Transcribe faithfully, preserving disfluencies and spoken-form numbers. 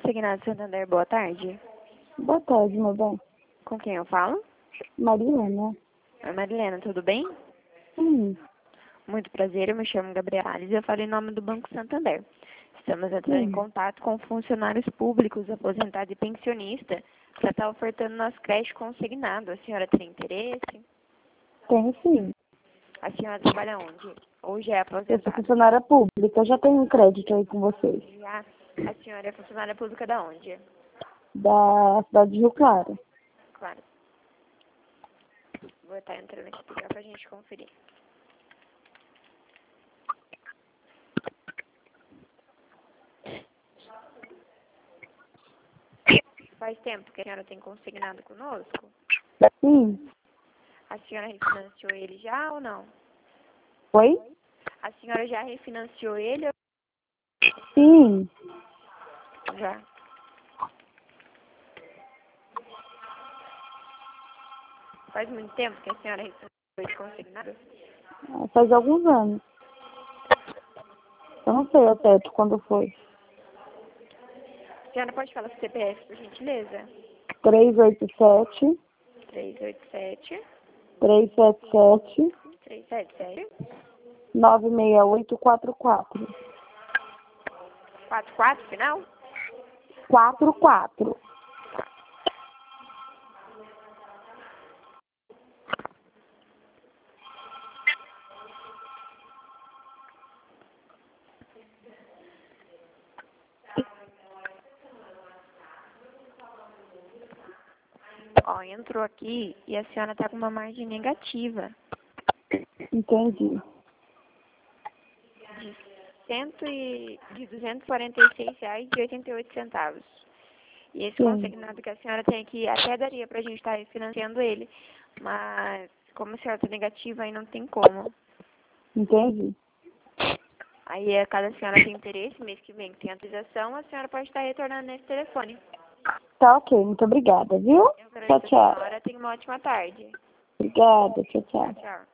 Consignado Santander, boa tarde. Boa tarde, meu bem. Com quem eu falo? Marilena. Oi, Marilena, tudo bem? Sim. Muito prazer, eu me chamo Gabriela Alves e eu falo em nome do Banco Santander. Estamos entrando em Sim. contato com funcionários públicos, aposentados e pensionistas para estar ofertando nosso crédito consignado. A senhora tem interesse? Tenho sim. A senhora trabalha onde? Ou já é Eu sou aposentada? funcionária pública. Eu já tenho um crédito aí com vocês. Já. A senhora é funcionária pública da onde? Da cidade de Rio Claro. Claro. Vou estar entrando aqui para a gente conferir. Faz tempo que a senhora tem consignado conosco? Sim. A senhora refinanciou ele já ou não? Oi? A senhora já refinanciou ele ou Sim. já? Faz muito tempo que a senhora refinanciou ele consignado? Ah, Faz alguns anos. Eu não sei até quando foi. A senhora pode falar o C P F, por gentileza? três oito sete, três oito sete, três sete sete, três sete sete, nove seis oito quatro quatro. quatro quatro, final? quatro quatro. Ó, entrou aqui e a senhora tá com uma margem negativa Entendi. de, cento e, de duzentos e quarenta e seis reais e oitenta e oito centavos. E esse Sim. consignado que a senhora tem aqui, até daria pra gente estar refinanciando ele, mas como a senhora tá negativa, aí não tem como. Entendi. Aí, a caso a senhora tenha interesse, mês que vem que tem atualização, a senhora pode estar retornando nesse telefone. Tá ok. Muito obrigada, viu? Eu Tchau, agradeço a tchau. senhora, tenha uma ótima tarde. Obrigada. Tchau, tchau. Tchau, tchau.